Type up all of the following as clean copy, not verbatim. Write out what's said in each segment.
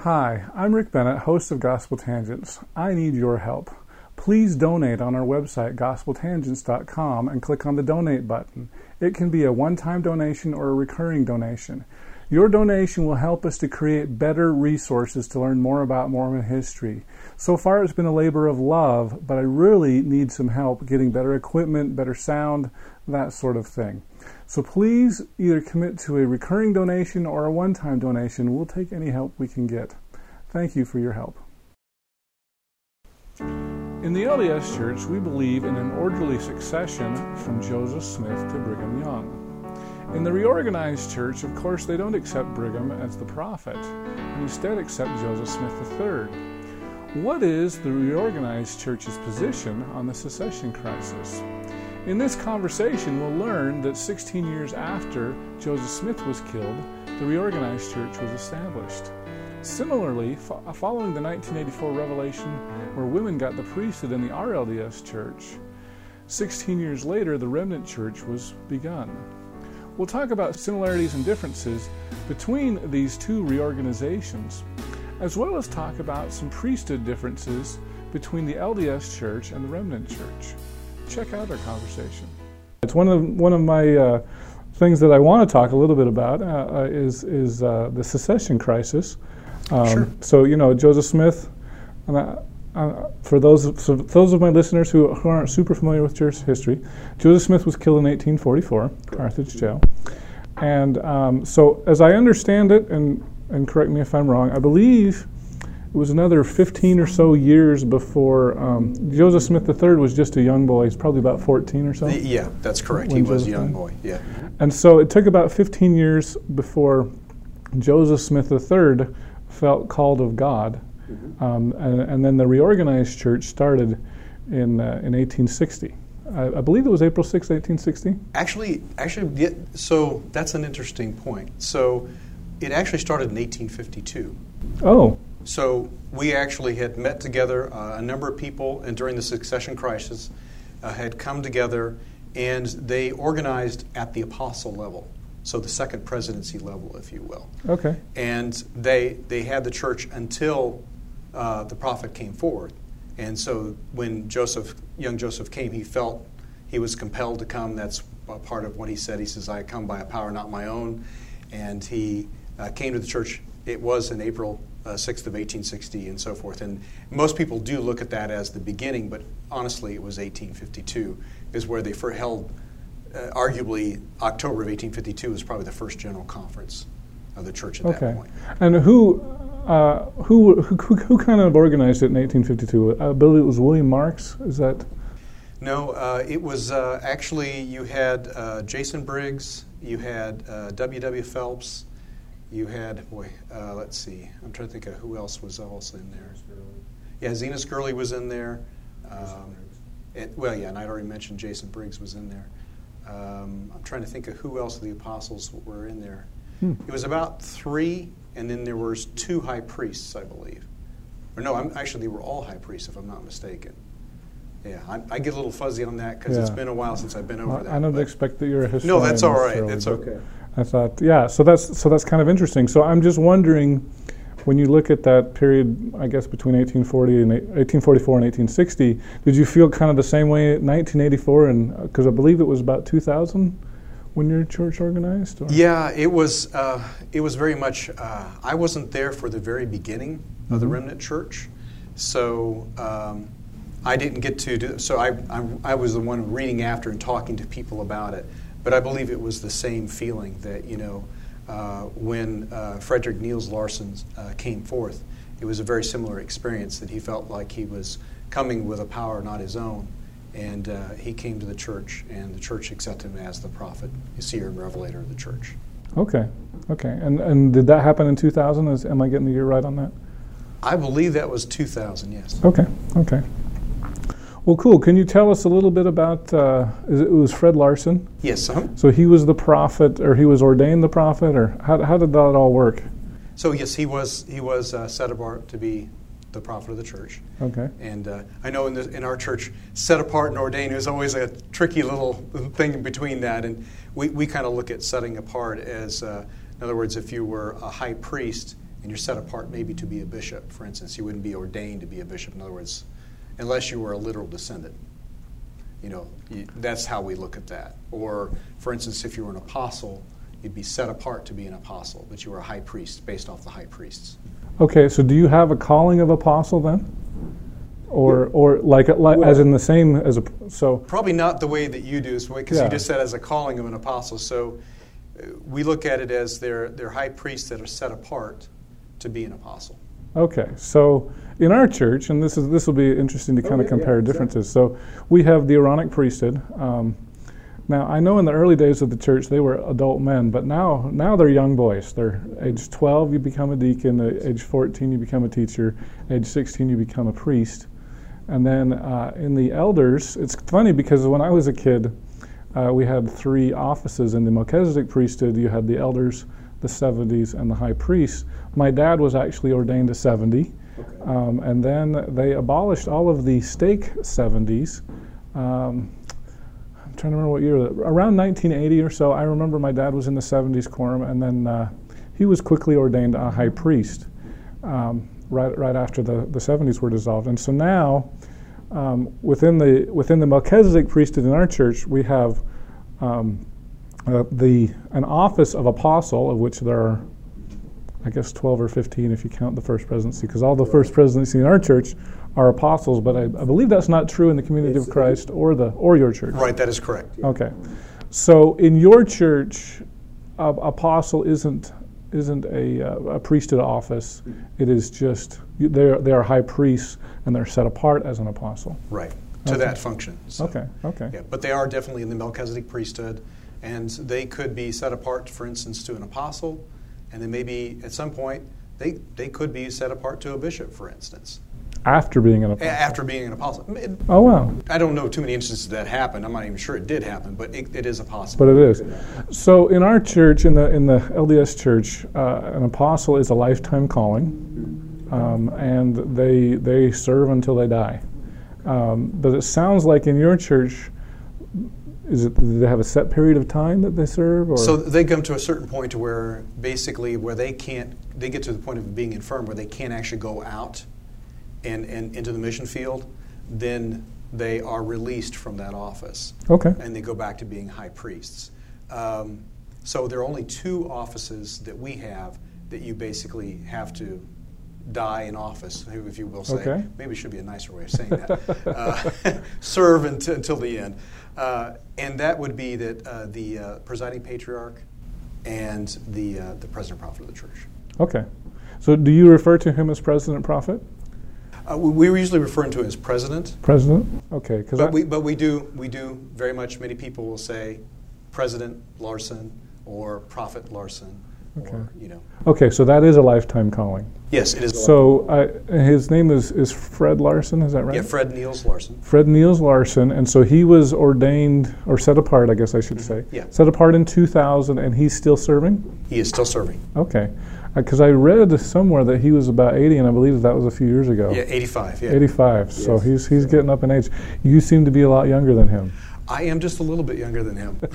Hi, I'm Rick Bennett, host of Gospel Tangents. I need your help. Please donate on our website, gospeltangents.com, and click on the donate button. It can be a one-time donation or a recurring donation. Your donation will help us to create better resources to learn more about Mormon history. So far it's been a labor of love, but I really need some help getting better equipment, better sound, that sort of thing. So please either commit to a recurring donation or a one-time donation. We'll take any help we can get. Thank you for your help. In the LDS Church, we believe in an orderly succession from Joseph Smith to Brigham Young. In the reorganized church, of course, they don't accept Brigham as the prophet, and instead accept Joseph Smith III. What is the reorganized church's position on the secession crisis? In this conversation, we'll learn that 16 years after Joseph Smith was killed, the reorganized church was established. Similarly, following the 1984 revelation where women got the priesthood in the RLDS church, 16 years later, the remnant church was begun. We'll talk about similarities and differences between these two reorganizations, as well as talk about some priesthood differences between the LDS church and the remnant church. Check out our conversation. It's one of my things that I want to talk a little bit about is the secession crisis. Sure. So, Joseph Smith, for those of my listeners who aren't super familiar with church history, Joseph Smith was killed in 1844, Carthage jail. And so as I understand it, and correct me if I'm wrong, I believe it was another 15 or so years before Joseph Smith III was just a young boy. He's probably about 14 or so. Yeah, that's correct. He was a young boy, yeah. And so it took about 15 years before Joseph Smith III felt called of God. And then the reorganized church started in 1860. I believe it was April 6, 1860. Actually, so that's an interesting point. So it actually started in 1852. Oh. So we actually had met together, a number of people, and during the succession crisis had come together, and they organized at the apostle level, so the second presidency level, if you will. Okay. And they had the church until the prophet came forward. And so when young Joseph came, he felt he was compelled to come. That's part of what he said. He says, I come by a power not my own. And he came to the church. It was in April 6th of 1860 and so forth. And most people do look at that as the beginning, but honestly it was 1852 is where they held, arguably October of 1852 was probably the first general conference of the church at that point. And who kind of organized it in 1852? I believe it was William Marks. Is that? No, it was actually you had Jason Briggs, you had W.W. Phelps, you had let's see, I'm trying to think of who else was also in there. Yeah, Zenas Gurley was in there. And I'd already mentioned Jason Briggs was in there. I'm trying to think of who else of the apostles were in there. It was about 3. And then there was 2 high priests, I believe. Or no, actually they were all high priests, if I'm not mistaken. Yeah, I get a little fuzzy on that because it's been a while since I've been over that. I don't expect that you're a historian. No, that's all right. That's okay. I thought, so that's kind of interesting. So I'm just wondering, when you look at that period, I guess between 1844 and 1860, did you feel kind of the same way in 1984? And because I believe it was about 2000. When your church organized? Or? Yeah, it was very much, I wasn't there for the very beginning of the remnant church, so I didn't get to do, so I was the one reading after and talking to people about it, but I believe it was the same feeling that, when Frederick Niels Larson came forth, it was a very similar experience that he felt like he was coming with a power not his own. And he came to the church, and the church accepted him as the prophet, seer, and revelator of the church. Okay. And did that happen in 2000? Am I getting the year right on that? I believe that was 2000, yes. Okay. Well, cool. Can you tell us a little bit about, it was Fred Larson? Yes. So he was the prophet, or he was ordained the prophet, or how did that all work? So yes, he was set apart to be the prophet of the church. Okay. And I know in our church, set apart and ordained is always a tricky little thing in between that. And we kind of look at setting apart as, in other words, if you were a high priest and you're set apart maybe to be a bishop, for instance. You wouldn't be ordained to be a bishop, in other words, unless you were a literal descendant. That's how we look at that. Or, for instance, if you were an apostle, you'd be set apart to be an apostle, but you were a high priest based off the high priests. Okay, so do you have a calling of apostle then? Or like well, as in the same as a so? Probably not the way that you do, because you just said as a calling of an apostle. So we look at it as they're high priests that are set apart to be an apostle. Okay, so in our church, and this will be interesting to kind of compare differences. So we have the Aaronic priesthood. Now I know in the early days of the church they were adult men, but now they're young boys. They're age 12 you become a deacon, age 14 you become a teacher, age 16 you become a priest. And then in the elders, it's funny because when I was a kid, we had 3 offices in the Melchizedek priesthood. You had the elders, the 70s, and the high priests. My dad was actually ordained a 70, and then they abolished all of the stake 70s. I'm trying to remember what year, around 1980 or so. I remember my dad was in the 70s quorum, and then he was quickly ordained a high priest. Right after the 70s were dissolved. And so now, within the Melchizedek priesthood in our church, we have an office of apostle, of which there are, I guess, 12 or 15 if you count the first presidency, because all the first presidency in our church are apostles, but I believe that's not true in the Community of Christ or your church. Right, that is correct. Yeah. Okay. So in your church, apostle isn't a priesthood office. It is just they are high priests and they're set apart as an apostle. Right, to that function. So, okay. Yeah, but they are definitely in the Melchizedek priesthood, and they could be set apart, for instance, to an apostle, and then maybe at some point they could be set apart to a bishop, for instance. After being an apostle. After being an apostle. Oh, wow. I don't know too many instances that happened. I'm not even sure it did happen, but it is a possible. But it is. So in our church, in the LDS church, an apostle is a lifetime calling, and they serve until they die. But it sounds like in your church, do they have a set period of time that they serve? Or? So they come to a certain point to where basically they get to the point of being infirm where they can't actually go out and into the mission field, then they are released from that office. Okay. And they go back to being high priests. So there are only 2 offices that we have that you basically have to die in office, if you will say. Okay. Maybe it should be a nicer way of saying that. Serve until the end. And that would be that the presiding patriarch and the president prophet of the church. Okay. So do you refer to him as president prophet? We usually refer to him as president. President? Okay. But we do very much, many people will say President Larson or Prophet Larson. Okay. Or, Okay, so that is a lifetime calling. Yes, it is. So his name is Fred Larson, is that right? Yeah, Fred Niels Larson. Fred Niels Larson, and so he was ordained, or set apart, I guess I should say. Yeah. Set apart in 2000, and he's still serving? He is still serving. Okay. Because I read somewhere that he was about 80, and I believe that was a few years ago. Yeah, 85. Yeah. 85. Yes. So he's getting up in age. You seem to be a lot younger than him. I am just a little bit younger than him.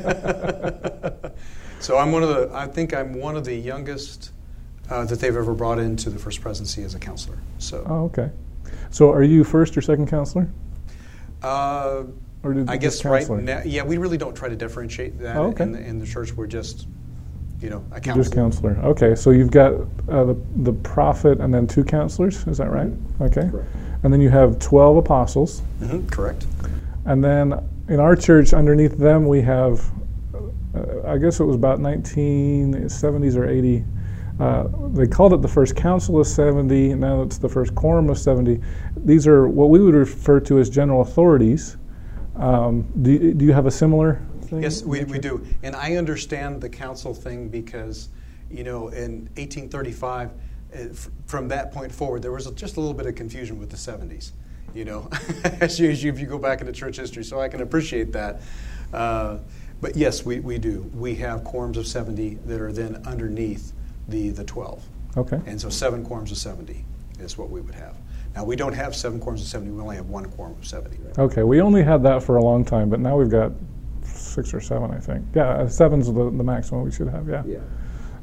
So I think I'm one of the youngest that they've ever brought into the First Presidency as a counselor. So. Oh, okay. So are you first or second counselor? I guess right now, yeah, we really don't try to differentiate that in the church. We're just, a counselor. Just counselor. Okay, so you've got the prophet and then 2 counselors, is that right? Okay. Correct. And then you have 12 apostles. Mm-hmm, correct. And then in our church, underneath them, we have, I guess it was about 1970s or 80. They called it the first council of 70. Now it's the first quorum of 70. These are what we would refer to as general authorities. Do you have a similar thing? Yes, we do. And I understand the council thing because, in 1835, from that point forward, there was just a little bit of confusion with the 70s. As if you go back into church history, so I can appreciate that. But yes, we do. We have quorums of 70 that are then underneath the 12. Okay. And so 7 quorums of 70 is what we would have. Now, we don't have 7 quorums of 70. We only have 1 quorum of 70. Right? Okay. We only had that for a long time, but now we've got 6 or 7, I think. Yeah, 7's the maximum we should have, yeah.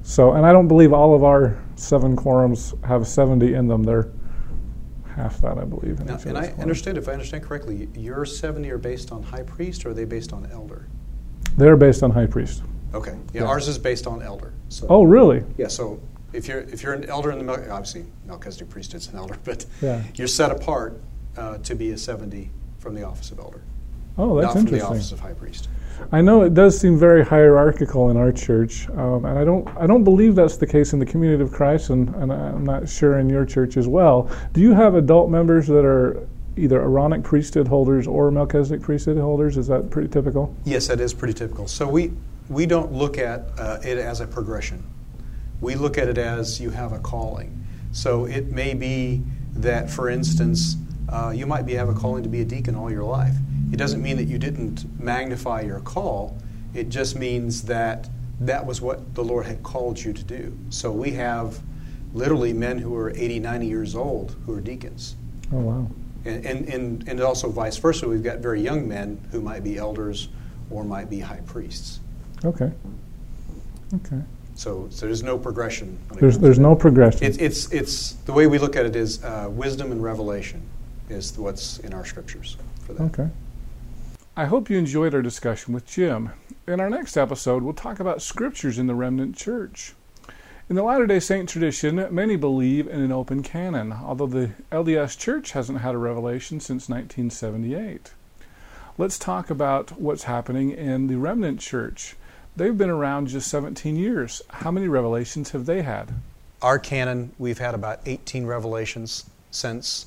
So, and I don't believe all of our 7 quorums have 70 in them. They're half that, I believe. Now, and I understand, if I understand correctly, your 70 are based on high priest, or are they based on elder? They're based on high priest. Okay. Yeah, ours is based on elder. So, oh, really? Yeah. So if you're an elder in the obviously Melchizedek priesthood's an elder, but yeah. you're set apart to be a 70 from the office of elder. Oh, that's not interesting. From the office of high priest. I know it does seem very hierarchical in our church, and I don't believe that's the case in the Community of Christ, and I'm not sure in your church as well. Do you have adult members that are either Aaronic priesthood holders or Melchizedek priesthood holders? Is that pretty typical? Yes, that is pretty typical. So we don't look at it as a progression. We look at it as you have a calling. So it may be that, for instance, you might have a calling to be a deacon all your life. It doesn't mean that you didn't magnify your call. It just means that that was what the Lord had called you to do. So we have literally men who are 80, 90 years old who are deacons. Oh, wow. And also vice versa. We've got very young men who might be elders or might be high priests. Okay. Okay. So there's no progression. There's no progression. It's the way we look at it is wisdom and revelation is what's in our scriptures for that. Okay. I hope you enjoyed our discussion with Jim. In our next episode, we'll talk about scriptures in the remnant church. In the Latter-day Saint tradition, many believe in an open canon, although the LDS Church hasn't had a revelation since 1978. Let's talk about what's happening in the remnant church. They've been around just 17 years. How many revelations have they had? Our canon, we've had about 18 revelations since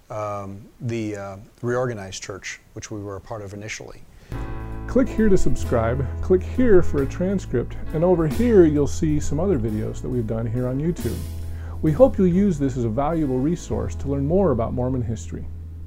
the reorganized church, which we were a part of initially. Click here to subscribe, click here for a transcript, and over here you'll see some other videos that we've done here on YouTube. We hope you'll use this as a valuable resource to learn more about Mormon history.